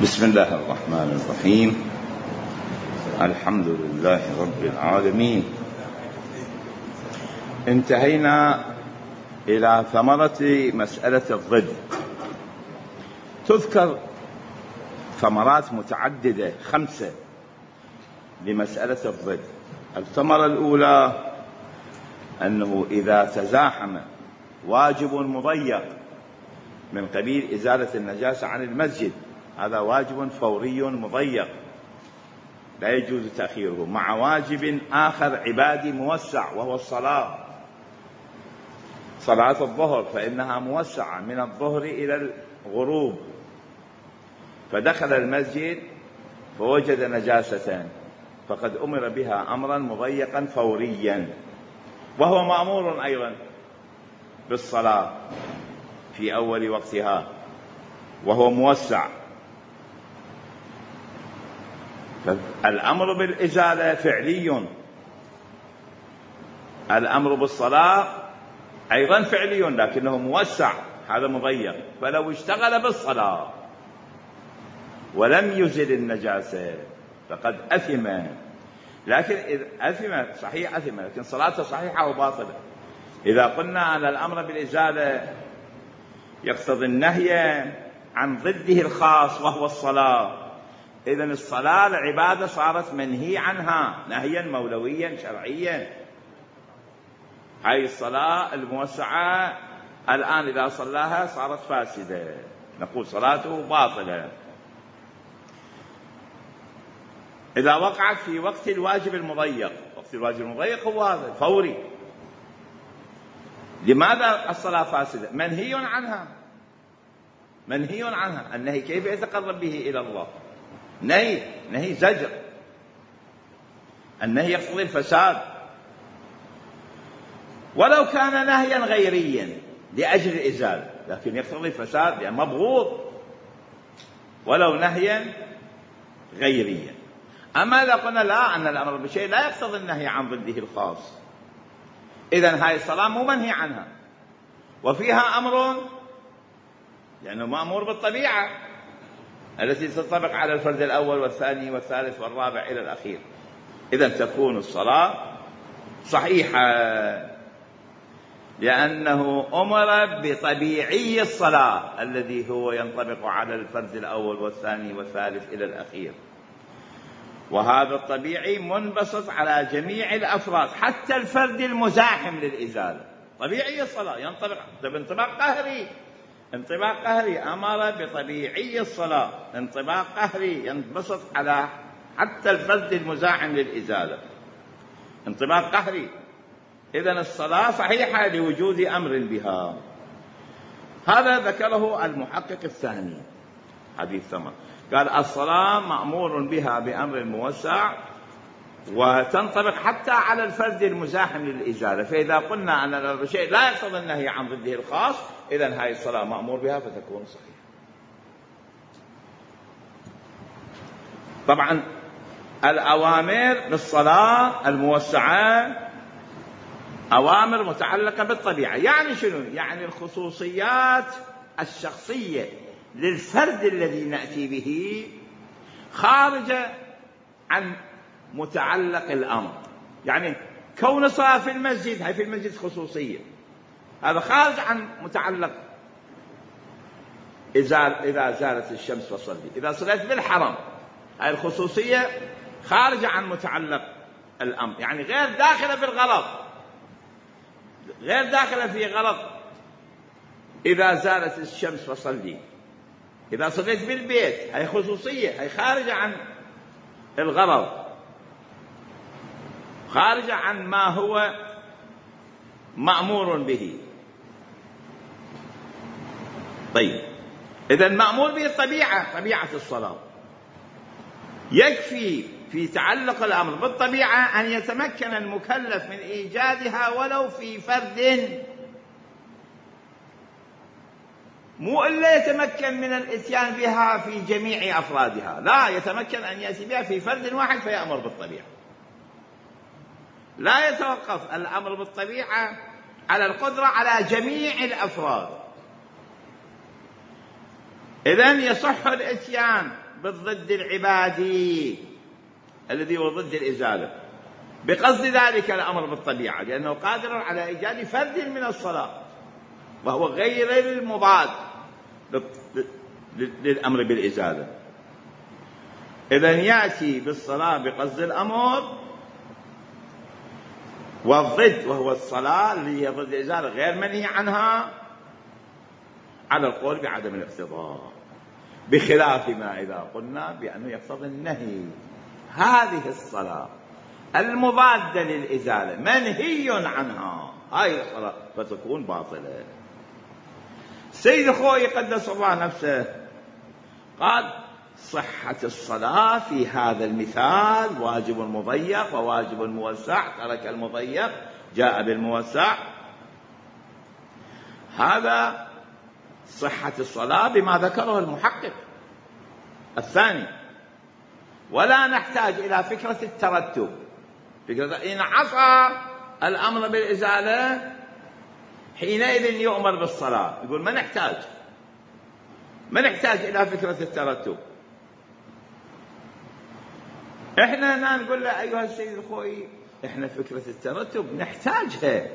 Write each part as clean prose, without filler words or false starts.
بسم الله الرحمن الرحيم. الحمد لله رب العالمين. انتهينا إلى ثمرة مسألة الضد. تذكر ثمرات متعددة 5 لمسألة الضد. الثمرة الأولى أنه إذا تزاحم واجب مضيق من قبيل إزالة النجاسة عن المسجد، هذا واجب فوري مضيق لا يجوز تأخيره، مع واجب آخر عبادي موسع وهو الصلاة، صلاة الظهر، فإنها موسعة من الظهر إلى الغروب، فدخل المسجد فوجد نجاسة فقد أمر بها أمرا مضيقا فوريا، وهو مأمور أيضا بالصلاة في أول وقتها وهو موسع. الأمر بالإزالة فعلي، الأمر بالصلاة أيضا فعلي لكنه موسع، هذا مضيق. فلو اشتغل بالصلاة ولم يزل النجاسة فقد أثم، لكن أثم صحيح أثم، لكن صلاته صحيحة وباطلة. إذا قلنا أن الأمر بالإزالة يقتضي النهي عن ضده الخاص وهو الصلاة، إذن الصلاة العبادة صارت منهي عنها نهيا مولويا شرعيا. هاي الصلاة الموسعة الآن إذا صلاها صارت فاسدة، نقول صلاته باطلة. إذا وقعت في وقت الواجب المضيق، وقت الواجب المضيق هو هذا فوري. لماذا الصلاة فاسدة؟ منهي عنها، منهي عنها. النهي كيف يتقرب به إلى الله؟ نهي زجر، النهي يقتضي الفساد. ولو كان نهيا غيريا لأجل الإزالة لكن يقتضي الفساد لأن مبغوض، ولو نهيا غيريا. أما إذا قلنا لا، أن الأمر بشيء لا يقتضي النهي عن ضده الخاص، إذن هاي الصلاة مو منهي عنها وفيها أمر، لأنه مأمور بالطبيعة التي تنطبق على الفرد الأول والثاني والثالث والرابع إلى الأخير. إذن تكون الصلاة صحيحة لأنه أمر بطبيعي الصلاة الذي هو ينطبق على الفرد الأول والثاني والثالث إلى الأخير، وهذا الطبيعي منبسط على جميع الأفراد حتى الفرد المزاحم للإزالة. طبيعي الصلاة ينطبق بانطباق قهري، انطباق قهري، أمر بطبيعي الصلاة انطباق قهري ينبسط على حتى الفرد المزاحم للإزالة، انطباق قهري. إذن الصلاة صحيحة لوجود أمر بها. هذا ذكره المحقق الثاني حديث ثمر، قال الصلاة مأمور بها بأمر موسع وتنطبق حتى على الفرد المزاحم للإزالة. فإذا قلنا أن الشيء لا يقتضي النهي عن ضده الخاص، إذن هذه الصلاة مأمور بها فتكون صحيحة. طبعا الأوامر بالصلاة الموسعة أوامر متعلقة بالطبيعة. يعني شنو؟ يعني الخصوصيات الشخصية للفرد الذي نأتي به خارجة عن متعلق الأمر. يعني كون صلاة في المسجد، هاي في المسجد خصوصية، هذا خارج عن متعلق. إذا زالت الشمس فصلي، إذا صليت بالحرم، هاي الخصوصية خارجة عن متعلق الأمر، يعني غير داخلة بالغلط، غير داخلة في غلط. إذا زالت الشمس فصلي، إذا صليت بالبيت، هاي خصوصية، هاي خارجة عن الغرض، خارجة عن ما هو مأمور به. طيب، إذن مأمور به الطبيعة، طبيعة الصلاة. يكفي في تعلق الأمر بالطبيعة أن يتمكن المكلف من إيجادها ولو في فرد، مو إلا يتمكن من الإتيان بها في جميع أفرادها، لا، يتمكن أن يأتي بها في فرد واحد فيأمر بالطبيعة. لا يتوقف الأمر بالطبيعة على القدرة على جميع الأفراد. إذن يصح الإتيان بالضد العبادي الذي هو ضد الإزالة بقصد ذلك الأمر بالطبيعة، لأنه قادر على إيجاد فرد من الصلاة وهو غير المضاد للأمر بالإزالة. إذن يأتي بالصلاة بقصد الأمر، والضد وهو الصلاة اللي هي ضد الإزالة غير منهي عنها على القول بعدم الاقتضاء، بخلاف ما إذا قلنا بأنه يقتضي النهي. هذه الصلاة المضادة للإزالة منهي عنها، هاي الصلاة فتكون باطلة. سيد خوي قدس الله نفسه قال صحة الصلاة في هذا المثال واجب مضيق وواجب موسع، ترك المضيق جاء بالموسع. هذا صحة الصلاة بما ذكره المحقق الثاني، ولا نحتاج إلى فكرة الترتب، فكرة إن عصى الأمر بالإزالة حينئذ يؤمر بالصلاة. يقول ما نحتاج إلى فكرة الترتب. إحنا هنا نقول له أيها السيد الخوي إحنا فكرة الترتب نحتاجها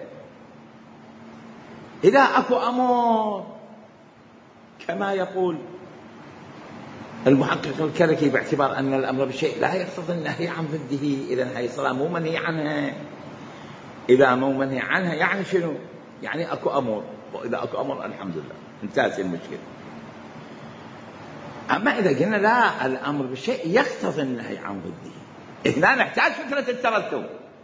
إذا أكو أمر، كما يقول المحقق الكركي باعتبار أن الأمر بشيء لا يقتضي النهي عن ضده، إذن هذه الصلاة مو منهي عنها. إذا مو منهي عنها يعني شنو؟ يعني أكو أمر، وإذا أكو أمر الحمد لله انتهت المشكلة. أما إذا قلنا لا الأمر بشيء يقتضي النهي عن ضده، هنا نحتاج فكرة الترتب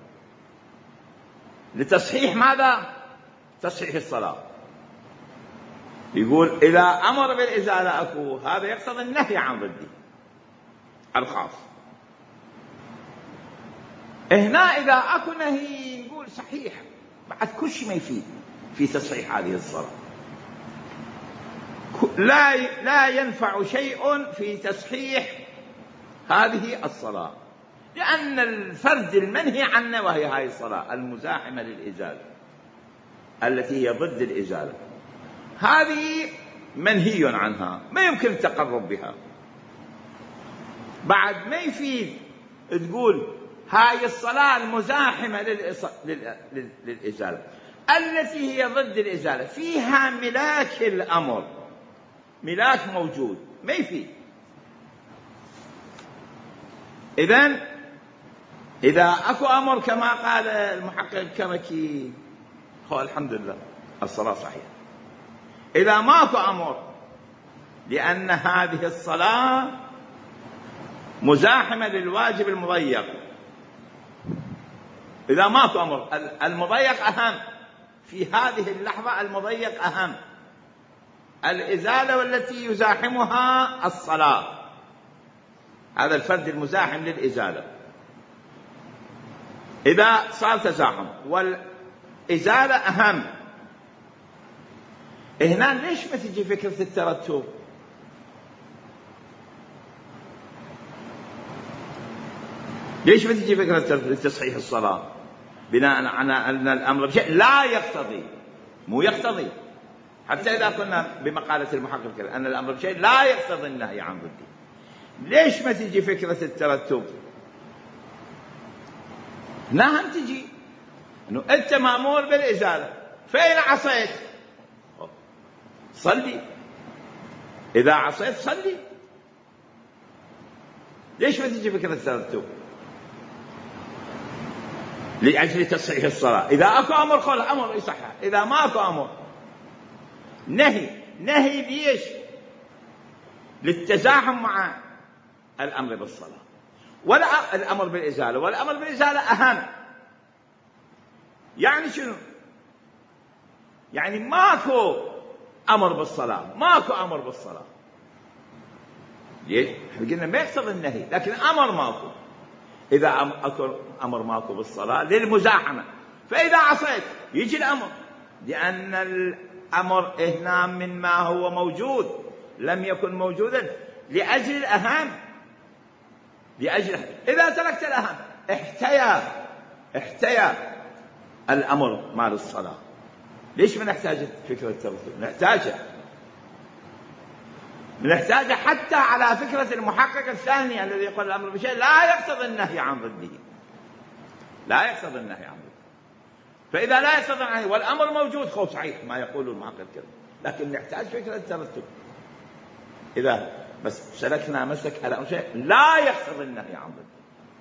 لتصحيح ماذا؟ تصحيح الصلاة. يقول إذا أمر بالإزالة أكو، هذا يقتضي النهي عن ضده الخاص. هنا إذا أكو نهي نقول صحيح، بعد كل شيء ما يفيد في تصحيح هذه الصلاة. لا ينفع شيء في تصحيح هذه الصلاة، لأن الفرد المنهي عنه وهي هذه الصلاة المزاحمة للإزالة التي هي ضد الإزالة، هذه منهي عنها ما يمكن التقرب بها. بعد ما يفيد تقول هاي الصلاة المزاحمة للإزالة التي هي ضد الإزالة فيها ملاك الأمر، ملاك موجود، ما يفيد. إذن إذا أكو أمر كما قال المحقق الكركي هو الحمد لله الصلاة صحيحة. إذا ماكو أمر لأن هذه الصلاة مزاحمة للواجب المضيق، إذا ماكو أمر المضيق أهم في هذه اللحظة، المضيق أهم، الإزالة والتي يزاحمها الصلاة، هذا الفرد المزاحم للإزالة. إذا صار تزاحم والإزالة أهم، هنا ليش ما تجي فكرة الترتب؟ ليش ما تجي فكرة تصحيح الصلاة بناء على أن الأمر بشيء لا يقتضي، مو يقتضي، حتى إذا قلنا بمقالة المحقق أن الأمر بشيء لا يقتضي النهي عن ضده، ليش ما تجي فكرة الترتب؟ هنا هم تجي أنه أنت مأمور بالإزالة، فإن عصيت صلي، إذا عصيت صلي. ليش ما تجي فكرة الترتب؟ لأجل تصحيح الصلاة. إذا أكو أمر خل أمر يصحح، إذا ما أكو أمر نهي ليش؟ للتزاحم مع الأمر بالصلاة، ولا الأمر بالإزالة، والأمر بالإزالة أهم. يعني شنو؟ يعني ماكو أمر بالصلاة، ماكو أمر بالصلاة. ليش؟ احنا قلنا ما يقتضي النهي، لكن أمر ماكو. إذا أمر ماكو بالصلاة للمزاحمة، فإذا عصيت يجي الأمر، لأن الأمر هنا من ما هو موجود لم يكن موجودا لأجل الأهم، إذا تركت الأهم احتيا الأمر مال الصلاة. ليش ما نحتاج فكرة الترتب؟ نحتاجها. نحتاج حتى على فكرة المحقق الثاني الذي يقول الأمر بشيء لا يقتضي النهي عن ضده، لا يقتضي النهي عن ضده. فإذا لا يقتضي النهي والأمر موجود هو صحيح ما يقول المحقق كذا، لكن نحتاج فكرة الترتب. إذا بس سلكنا مسلك على شيء لا يقتضي النهي عن ضده،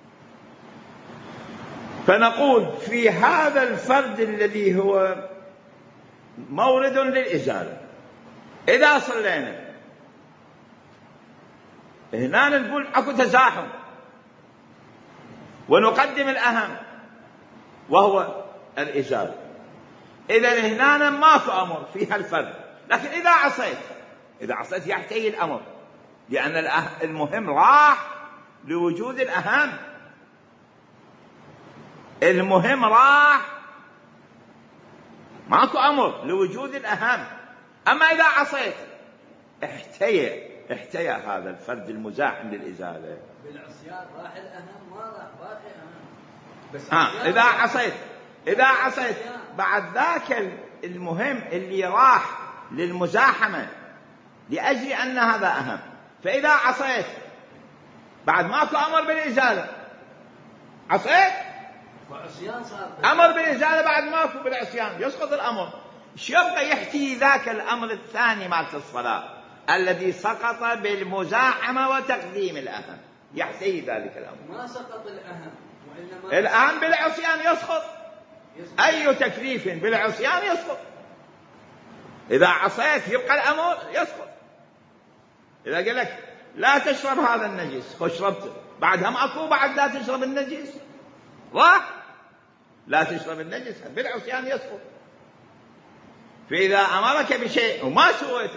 فنقول في هذا الفرد الذي هو مورد للإزالة، إذا صلينا هنا نقول أكو تزاحم ونقدم الأهم وهو الإزالة. إذا هنا ماكو أمر فيها الفرد، لكن إذا عصيت يحتاج الأمر، لأن المهم راح لوجود الأهم، المهم راح ماكو أمر لوجود الأهم. أما إذا عصيت احتيى هذا الفرد المزاحم للإزالة. بالعصيان راح الأهم ما راح باقي أهم. بس إذا عصيت بعد ذاك المهم اللي راح للمزاحمة لأجل أن هذا أهم، فإذا عصيت بعد ماكو أمر بالإزالة، عصيت أمر بالإزالة بعد ماكو بالعصيان يسقط الأمر، يبقى يحتي ذاك الأمر الثاني مالت الصلاة الذي سقط بالمزاحمة وتقديم الأهم، يحتي ذلك الأمر. ما سقط الأهم، الأهم بالعصيان يسقط. أي تكليف بالعصيان يسقط. إذا عصيت يبقى الأمر يسقط. إذا قال لك لا تشرب هذا النجس وشربته، بعدها ماكو بعد لا تشرب النجس، راح لا تشرب النجس بالعصيان يسقط. فإذا أمرك بشيء وما سويته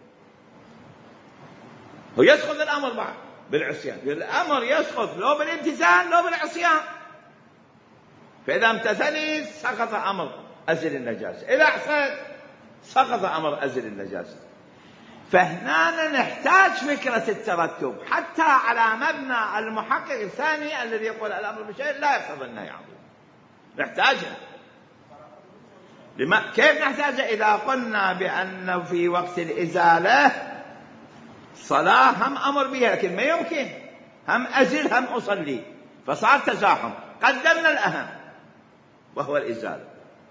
هو يسقط الأمر بعد بالعصيان، الأمر يسقط لو بالامتثال لو بالعصيان. فإذا امتثلت سقط أمر أزل النجاسة، إذا عصيت سقط أمر أزل النجاسة. فهنا نحتاج فكرة الترتب حتى على مبنى المحقق الثاني الذي يقول الأمر بشيء لا يقتضي النهي عنه، نحتاجها. كيف نحتاجها؟ إذا قلنا بأن في وقت الإزالة صلاة هم أمر بها لكن ما يمكن هم أزل هم أصلي، فصار تزاحم، قدمنا الأهم وهو الإزالة.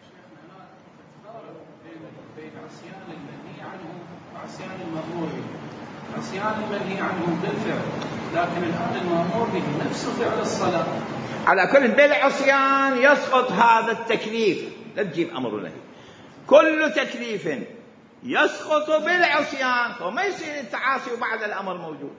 بين عصيان المنهي عنه وعصيان المأمور به. عصيان المنهي عنه بالفعل، لكن الآن المأمور به نفس فعل الصلاة. على كل بالعصيان يسقط هذا التكليف، لا تجيب أمر ونهي، كل تكليف يسقط بالعصيان، وما يصير التعاصي وبعد الأمر موجود.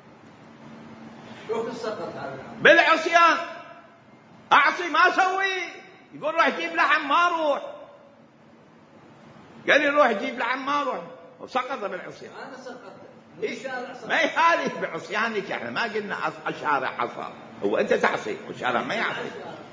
شوف السقط هذا بالعصيان، أعصي ما أسوي، يقول روح جيب لحم ما أروح، قال لي روح جيب لحم ما أروح، وسقط بالعصيان. أنا سقطت ما يخالف بعصيانك، احنا ما قلنا الشارع حصى، هو أنت تعصي والشارع ما يعصي.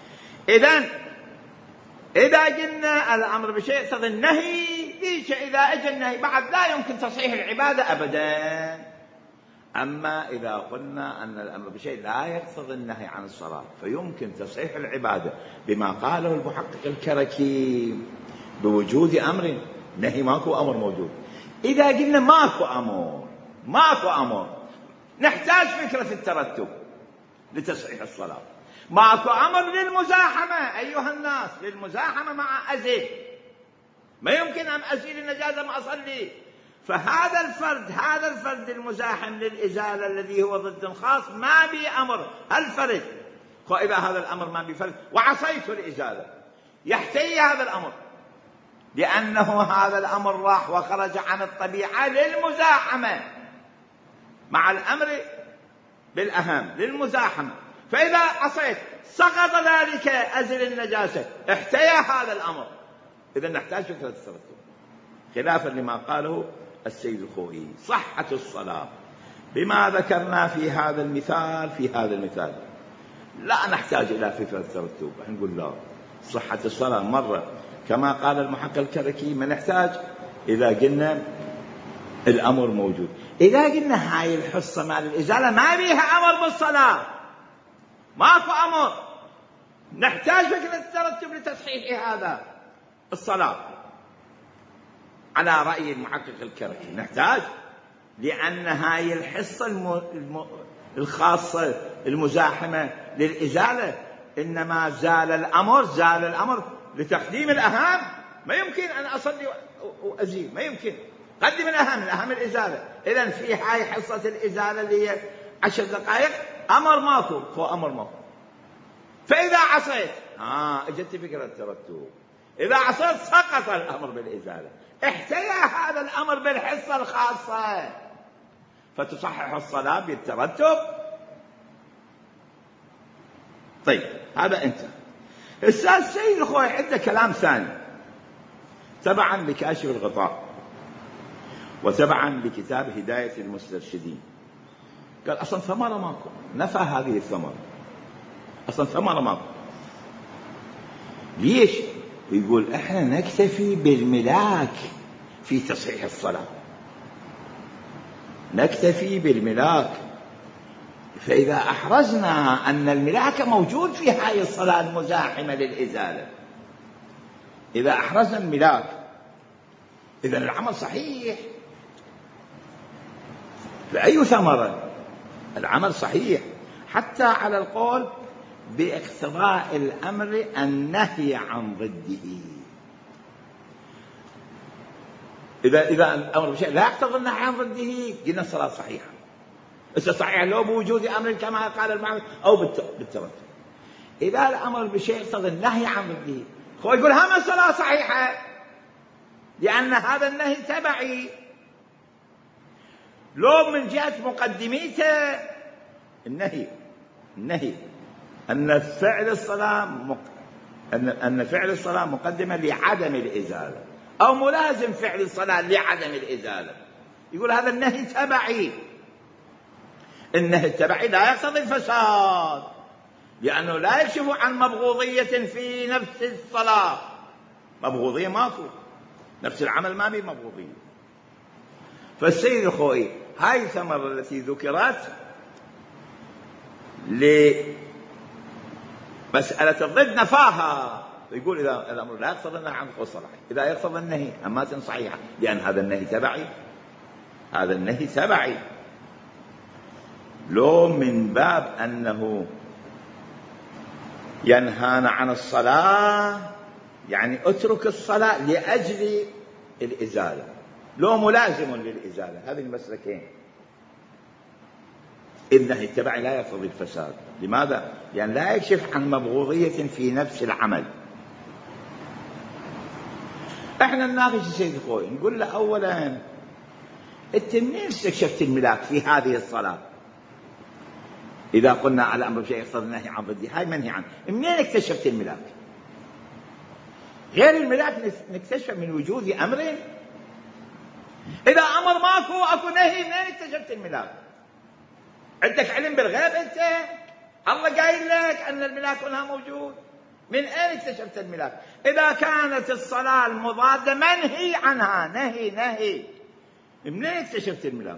إذا قلنا الأمر بشيء يقتضي النهي، ليش إذا أجى النهي بعد لا يمكن تصحيح العبادة أبدا. أما إذا قلنا أن الأمر بشيء لا يقتضي النهي عن الصلاة فيمكن تصحيح العبادة بما قاله المحقق الكركي بوجود أمر، نهي ماكو أمر موجود. إذا قلنا ماكو أمر نحتاج فكرة الترتب لتصحيح الصلاة. ماكو أمر للمزاحمة أيها الناس، للمزاحمة مع أزل، ما يمكن أن أزيل النجاسة ما أصلي. فهذا الفرد المزاحم للإزالة الذي هو ضد خاص ما بي أمر الفرد، وإذا هذا الأمر ما بفرد وعصيت الإزالة يحتي هذا الأمر، لأنه هذا الأمر راح وخرج عن الطبيعة للمزاحمة مع الأمر بالأهم للمزاحمة. فإذا عصيت سقط ذلك أزل النجاسة، احتيى هذا الأمر. إذا نحتاج فكرة الترتب خلافا لما قاله السيد الخوئي. صحة الصلاة بما ذكرنا في هذا المثال لا نحتاج إلى فكرة الترتب. نقول لا، صحة الصلاة مرة كما قال المحقق الكركي ما نحتاج إذا قلنا الأمر موجود. إذا قلنا هاي الحصة مال الإزالة ما بيها أمر بالصلاة، ماكو أمر، نحتاج فكرة الترتب لتصحيح هذا الصلاة على رأي المحقق الكركي. نحتاج لأن هاي الحصة الخاصة المزاحمة للإزالة إنما زال الأمر لتقديم الأهم. ما يمكن أن أصلي وأزيل، ما يمكن. قدم الأهم الإزالة. إذن في هاي حصة الإزالة اللي هي 10 دقائق أمر ماكو، هو أمر ماكو. فإذا عصيت اجت فكرة الترتب. إذا عصيت سقط الأمر بالإزالة، احتيا هذا الأمر بالحصة الخاصة، فتصحح الصلاة بالترتب. طيب هذا انت. الأستاذ سيد الخوي عنده كلام ثاني تبعا لكاشف الغطاء وتبعا لكتاب هداية المسترشدين. قال أصلا ثمرة ماكو، نفى هذه الثمرة، أصلا ثمرة ماكو. ليش؟ يقول احنا نكتفي بالملاك في تصحيح الصلاة، نكتفي بالملاك. فإذا أحرزنا أن الملاك موجود في هذه الصلاة المزاحمة للإزالة، إذا أحرزنا الملاك إذن العمل صحيح. لأي ثمرة؟ العمل صحيح، حتى على القول باقتضاء الأمر النهي عن ضده. إذا الأمر بشيء لا يقتضي النهي عن ضده قلنا الصلاة صحيحة. صحيحة لو بوجود أمر كما قال المعنى أو بالترتب. إذا الأمر بشيء يقتضي النهي عن ضده، هو يقول هم الصلاة صحيحة لأن هذا النهي تبعي. لو من جهة مقدميته النهي أن فعل الصلاة مقدمة لعدم الإزالة أو ملازم فعل الصلاة لعدم الإزالة، يقول هذا النهي تبعي. النهي التبعي لا يقتضي الفساد، لأنه لا يكشف عن مبغوضية في نفس الصلاة. مبغوضية ماكو، نفس العمل ما بيه مبغوضية. فالسيد الخوئي هاي الثمرة التي ذكرت لمسألة الضد نفاها، يقول إذا الأمر لا يقتضي النهي عن الصلاة، إذا يقتضي النهي أمات صحيحة، لأن هذا النهي تبعي، هذا النهي تبعي. لو من باب أنه ينهانا عن الصلاة يعني اترك الصلاة لأجل الإزالة، لو ملازم للإزالة، هذه المسلكين. النهي التبعي لا يقتضي الفساد. لماذا؟ لأن لا يكشف عن مبغوضية في نفس العمل. احنا نناقش السيد الخوئي نقول له أولا انت منين استكشفت الملاك في هذه الصلاة؟ إذا قلنا على أمر بشيء يقتضي النهي عن ضده، هاي منهي عنه، منين اكتشفت الملاك؟ غير الملاك نكتشف من وجود أمر. إذا أمر ماكو أكو نهي، منين اكتشفت الملاك؟ عندك علم بالغيب أنت؟ الله قايل لك أن الملاك هنا موجود، من أين اكتشفت الملاك؟ إذا كانت الصلاة المضادة منهي عنها، نهي منين اكتشفت الملاك؟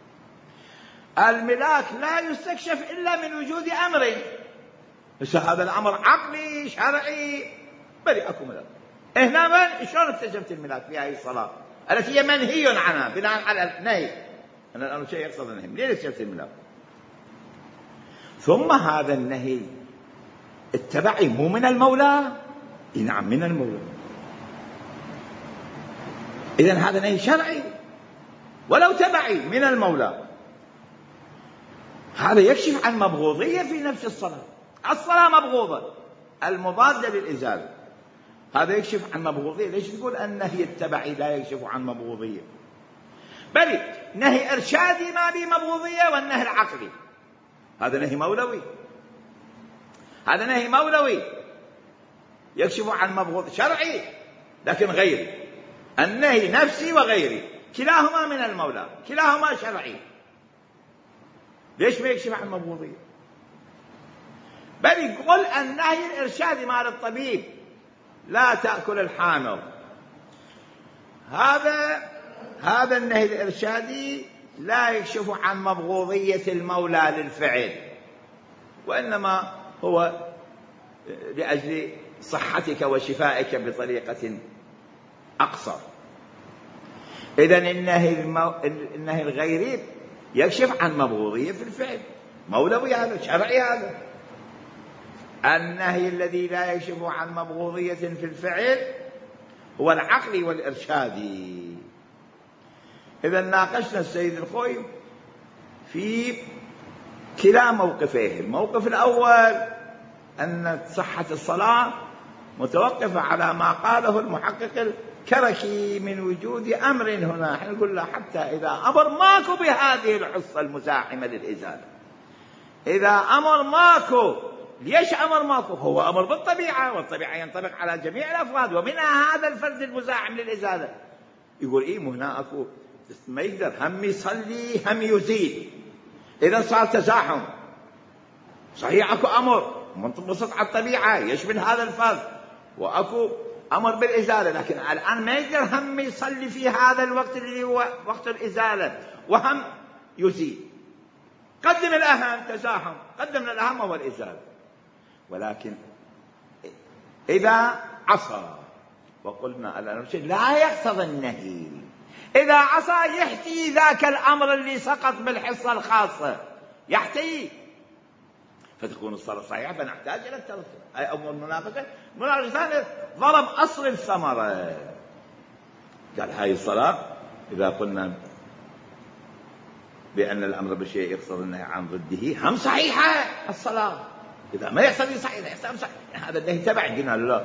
الملاك لا يستكشف إلا من وجود أمر. بس هذا الأمر عقلي شرعي، بل أكو ملاك. هنا من شلون اكتشفت الملاك في هذه الصلاة التي هي منهي عنها بناء على النهي؟ أن الأمر شيء يقصد النهي، منين اكتشفت الملاك؟ ثم هذا النهي التبعي مو من المولى؟ نعم من المولى. إذن هذا نهي شرعي ولو تبعي من المولى. هذا يكشف عن مبغوضية في نفس الصلاة. الصلاة مبغوضة المضادة للإزالة، هذا يكشف عن مبغوضية. ليش تقول النهي التبعي لا يكشف عن مبغوضية؟ بل نهي إرشادي ما به مبغوضية، والنهي العقلي هذا نهي مولوي، هذا نهي مولوي يكشف عن مبغوض شرعي لكن غيري. النهي نفسي وغيري كلاهما من المولى، كلاهما شرعي. ليش ما يكشف عن مبغوضية؟ بل يقول النهي الإرشادي مال الطبيب لا تأكل الحامض، هذا النهي الإرشادي لا يكشف عن مبغوضية المولى للفعل، وإنما هو لأجل صحتك وشفائك بطريقة أقصر. إذن النهي الغيري يكشف عن مبغوضية في الفعل، مولوي هذا، شرعي هذا. النهي الذي لا يكشف عن مبغوضية في الفعل هو العقلي والإرشادي. إذا ناقشنا السيد الخوي في كلا موقفيه. الموقف الأول أن صحة الصلاة متوقفة على ما قاله المحقق الكركي من وجود أمر هنا. احنا نقول له حتى إذا أمر ماكو بهذه الحصة المزاحمة للإزالة، إذا أمر ماكو، ليش أمر ماكو؟ هو أمر بالطبيعة، والطبيعة ينطبق على جميع الأفراد ومنها هذا الفرد المزاحم للإزالة. يقول إيه هنا أكو ما يقدر هم يصلي هم يزيل، إذا صار تزاحم. صحيح أكو أمر منبسط على الطبيعة يشمل هذا الفرد، وأكو أمر بالإزالة، لكن الآن ما يقدر هم يصلي في هذا الوقت اللي هو وقت الإزالة وهم يزيل. قدم الأهم تزاحم، قدم الأهم هو الإزالة. ولكن إذا عصى، وقلنا لا يقتضي النهي، إذا عصى يحتي ذاك الأمر اللي سقط بالحصة الخاصة، يحتي، فتكون الصلاة صحيحة. فنحتاج إلى الترتيب. أي أمور المناقشة ثانية ضرب أصل الثمرة. قال هاي الصلاة إذا قلنا بأن الأمر بالشيء يقتضي النهي عن ضده هم صحيحة الصلاة. إذا ما يقتضي صحيح يحتاج صحيح. هذا النهي تبعي. قلنا لا،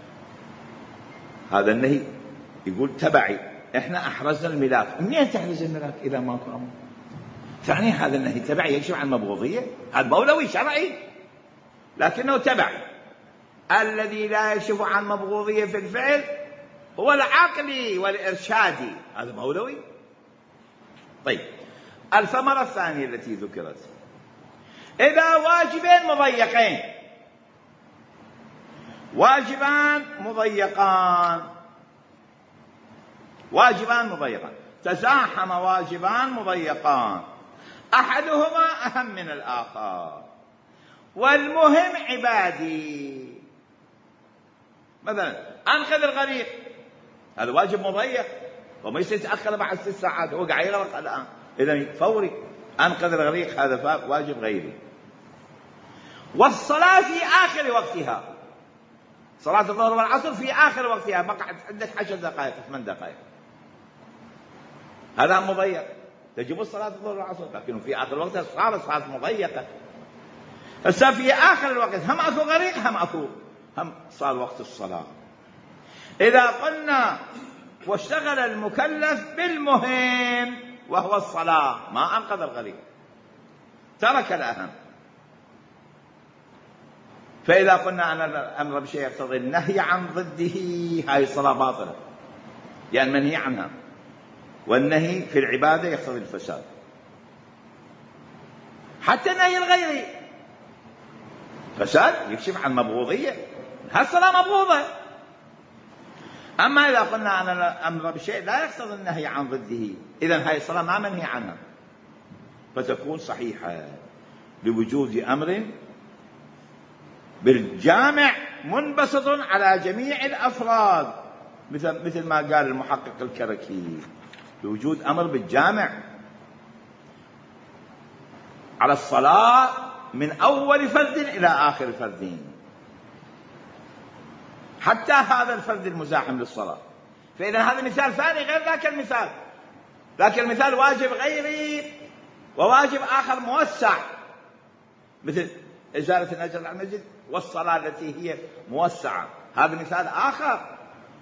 هذا النهي يقول تبعي. إحنا أحرزنا الملاك. منين تحرز الملاك إذا ماكو أمر؟ ثانيا هذا النهي تبعي يكشف عن مبغوضية. هذا مولوي شرعي لكنه تبعي. الذي لا يكشف عن مبغوضية في الفعل هو العقلي والإرشادي، هذا مولوي. طيب، الثمرة الثانية التي ذكرت إذا واجبين مضيقين، واجبان مضيقان تزاحم واجبان مضيقان، أحدهما أهم من الآخر، والمهم عبادي. مثلا أنقذ الغريق، هذا واجب مضيق وما يصير يتأخر بعد 6 ساعات، هو قاعد يغرق الآن، إذا فوري. أنقذ الغريق هذا واجب غيري. والصلاة في آخر وقتها، صلاة الظهر والعصر في آخر وقتها، بقى عندك 10 دقائق 8 دقائق، هذا مضيق. تجب الصلاة الظهر والعصر، لكن في آخر وقتها صارت صلاة مضيقة. هسه في آخر الوقت هم أكو غريق هم صار وقت الصلاة. إذا قلنا واشتغل المكلف بالمهم وهو الصلاة، ما أنقذ الغريق، ترك الأهم. فإذا قلنا أن الأمر بشيء يقتضي النهي عن ضده، هاي الصلاة باطلة لأن منهي عنها، والنهي في العبادة يقتضي الفساد. حتى النهي الغيري فساد يكشف عن مبغوضية، هالصلاة مبغوضة. أما إذا قلنا أن الأمر بشيء لا يقتضي النهي عن ضده، إذن هاي الصلاة ما منهي عنها، فتكون صحيحة لوجود أمر بالجامع منبسط على جميع الأفراد، مثل ما قال المحقق الكركي، لوجود أمر بالجامع على الصلاة من أول فرد إلى آخر فرد، حتى هذا الفرد المزاحم للصلاة. فإذا هذا مثال ثاني غير ذاك المثال. ذاك المثال واجب غيري وواجب آخر موسع، مثل إزالة النجس عن المسجد والصلاة التي هي موسعة، هذا مثال آخر.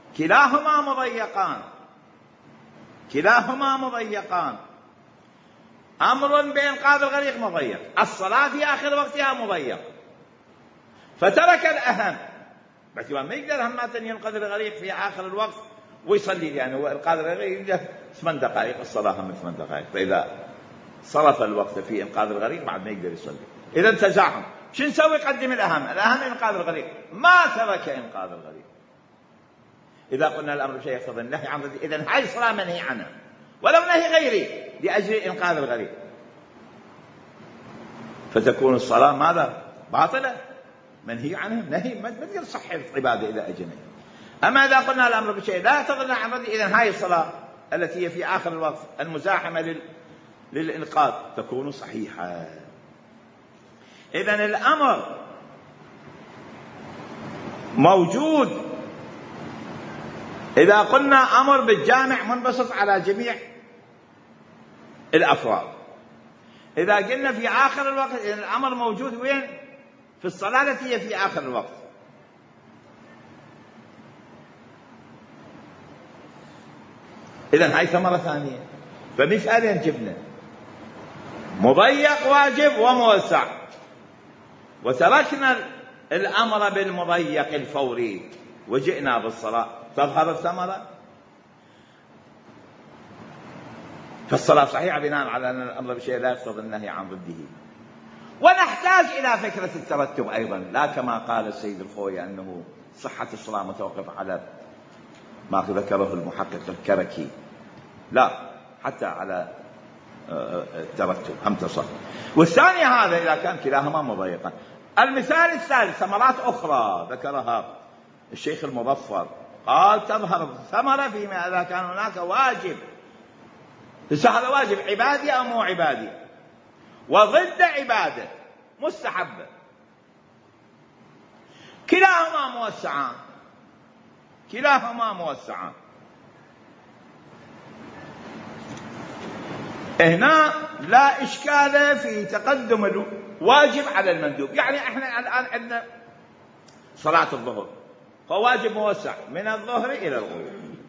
كلاهما مضيقان. أمر بإنقاذ الغريق مضيق، الصلاة في آخر وقتها مضيق، فترك الأهم باعتبار ما يقدر همات ينقذ الغريق في آخر الوقت ويصلي، يعني هو إنقاذ الغريق يقدر 8 دقائق، الصلاة هم 8 دقائق، فإذا صرف الوقت في إنقاذ الغريق بعد ما يقدر يصلي. إذا تزاحم، شو نسوي؟ قدم الأهم إنقاذ الغريق، ما ترك إنقاذ الغريق. إذا قلنا الأمر بشيء يقتضي النهي عن ضده، إذن هاي الصلاة منهي عنها ولو نهي غيري لأجل إنقاذ الغريق، فتكون الصلاة ماذا؟ باطلة، منهي عنها، نهي ما تقدر تصح العبادة إذا أجنه. أما إذا قلنا الأمر بشيء لا يقتضي النهي عن ضده، إذن هاي الصلاة التي هي في آخر الوقت المزاحمة للإنقاذ تكون صحيحة. إذن الأمر موجود. إذا قلنا أمر بالجامع منبسط على جميع الأفراد، إذا قلنا في آخر الوقت الأمر موجود وين؟ في الصلاة التي هي في آخر الوقت. إذن هاي ثمرة ثانية. فمثالين جبنا مضيق واجب وموسع، وتركنا الأمر بالمضيق الفوري وجئنا بالصلاة، تظهر الثمرة. فالصلاة صحيحة بناء على أن الأمر بشيء لا يقتضي النهي عن ضده. ونحتاج إلى فكرة الترتب أيضا، لا كما قال السيد الخوي أنه صحة الصلاة متوقف على ما ذكره المحقق الكركي، لا، حتى على الترتب هم تصح. والثانية هذا إذا كان كلاهما مضيقا. المثال الثالث ثمرات أخرى ذكرها الشيخ المظفر، قال تظهر الثمرة فيما إذا كان هناك واجب، هذا واجب عبادي أو مو عبادي، وضد عبادة مستحبة، كلاهما موسعان، كلاهما موسعان. هنا لا إشكال في تقدم الواجب على المندوب. يعني احنا الآن عندنا صلاة الظهر، فواجب موسع من الظهر إلى الغروب.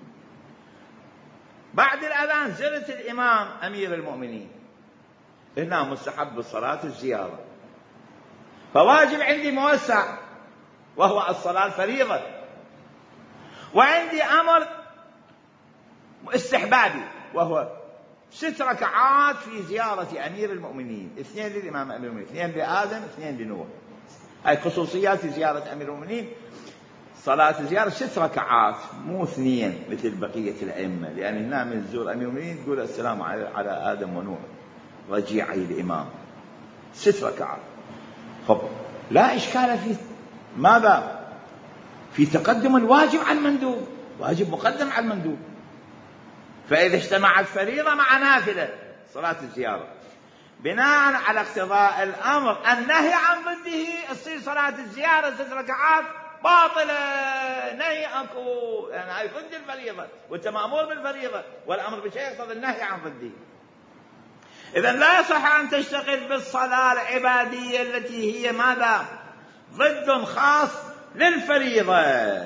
بعد الأذان زرت الإمام أمير المؤمنين، هنا مستحب الصلاة الزيارة، فواجب عندي موسع وهو الصلاة الفريضة، وعندي أمر استحبابي وهو 6 ركعات في زيارة أمير المؤمنين، 2 للإمام أمير المؤمنين، 2 لآدم، 2 لنوح. هاي خصوصيات زيارة أمير المؤمنين. صلاة الزيارة 6 ركعات مو 2 مثل بقية الأئمة، لأن هنا من زور أمير المؤمنين تقول السلام على آدم ونوح رجيعي الإمام، 6 ركعات. خب لا إشكال في ماذا؟ في تقدم الواجب على المندوب، واجب مقدم على المندوب. فإذا اجتمعت فريضة مع نافلة صلاة الزيارة بناء على اقتضاء الأمر النهي عن ضده، تصير صلاة الزيارة 6 ركعات باطلة، نهي أكو، يعني هاي ضد الفريضة، وأنت مأمور بالفريضة، والأمر بشيء يقتضي النهي عن ضده. إذن لا يصح أن تشتغل بالصلاة العبادية التي هي ماذا؟ ضد خاص للفريضة.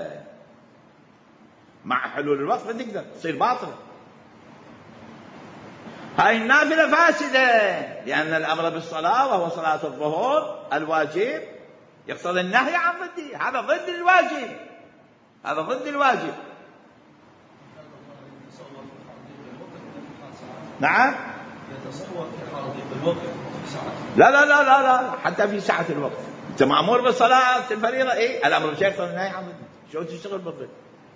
مع حلول الوقت فتقدر تصير باطلة. هاي النافلة فاسدة، لأن الأمر بالصلاة وهو صلاة الظهر الواجب يقتضي النهي عن ضده، هذا ضد الواجب، هذا ضد الواجب. نعم، يتصور في حال ضيق الوقت لا لا لا لا لا، حتى في ساعة الوقت أنت مأمور بالصلاة الفريضة، إيه الأمر بشيء يقتضي النهي عن ضده، شو تشتغل بالضد؟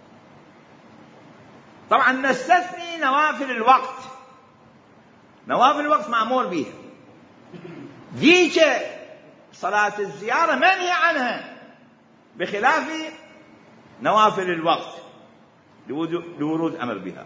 طبعا نستثني نوافل الوقت، نوافل الوقت مأمور بها، ديك صلاة الزيارة منهي عنها، بخلاف نوافل الوقت لورود أمر بها.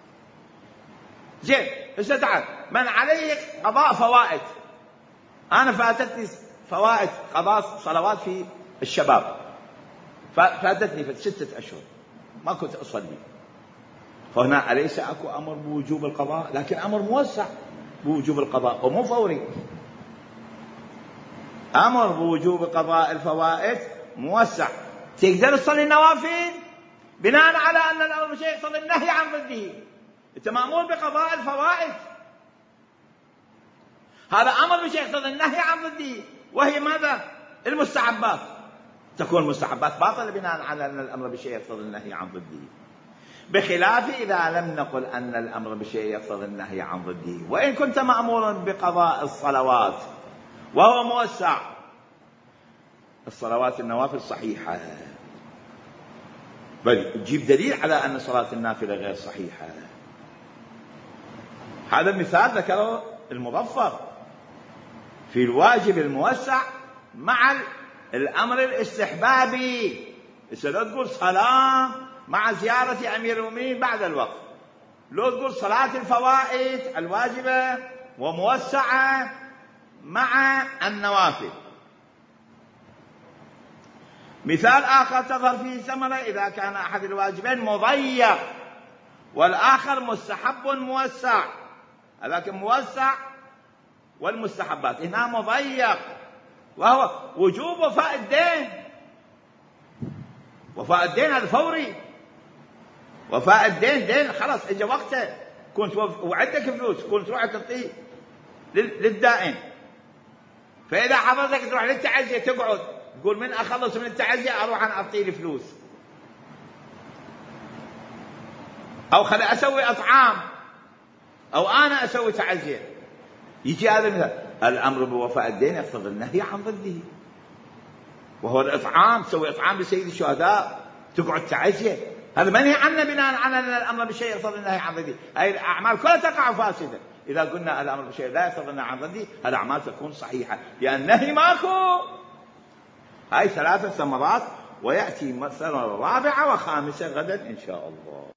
زين، هسه تعال، من عليه قضاء فوائد، أنا فاتتني فوائد قضاء صلوات في الشباب، فاتتني في 6 أشهر ما كنت أصلي، فهنا أليس أكو أمر بوجوب القضاء، لكن أمر موسع بوجوب القضاء ومو فوري. أمر بوجوب قضاء الفوائد موسع، تقدر تصلي النوافل بناء على أن الأمر بشيء يقتضي النهي عن ضده، أنت مأمور بقضاء الفوائد، هذا أمر بشيء يقتضي النهي عن ضده، وهي ماذا؟ المستحبات، تكون المستحبات باطلة بناء على أن الأمر بشيء يقتضي النهي عن ضده، بخلاف إذا لم نقل أن الأمر بشيء يقتضي النهي عن ضده، وإن كنت مأمورا بقضاء الصلوات وهو موسع، الصلوات النوافل صحيحة، بل تجيب دليل على أن صلاة النافلة غير صحيحة. هذا مثال ذكره المظفر في الواجب الموسع مع الأمر الاستحبابي. لا تقول صلاة مع زيارة أمير المؤمنين بعد الوقت، لو تقول صلاة الفوائد الواجبة وموسعة مع النوافل. مثال آخر تظهر فيه ثمرة إذا كان أحد الواجبين مضيق والآخر مستحب موسع، لكن موسع والمستحبات هنا مضيق، وهو وجوب وفاء الدين. وفاء الدين هذا فوري، وفاء الدين دين خلاص اجى وقته، كنت وعندك فلوس كنت تروح تعطيه للدائن، فإذا حضرتك تروح للتعزية تقعد تقول من أخلص من التعزية أروح أنا أعطيه الفلوس، أو خلي أسوي أطعام، أو أنا أسوي تعزية، يجي هذا مثال. الأمر بوفاء الدين يقتضي النهي عن ضده، وهو الإطعام، تسوي إطعام لسيد الشهداء تقعد تعزية، هذا منهي عنه بناء على الأمر بالشيء يقتضي النهي عن ضده. هذه الأعمال كلها تقع فاسدة. إذا قلنا الأمر بالشيء لا يقتضي النهي عن ضده الأعمال تكون صحيحة لأن النهي ماكو. هاي 3 ثمرات، ويأتي مثلا 4 و5 غدا إن شاء الله.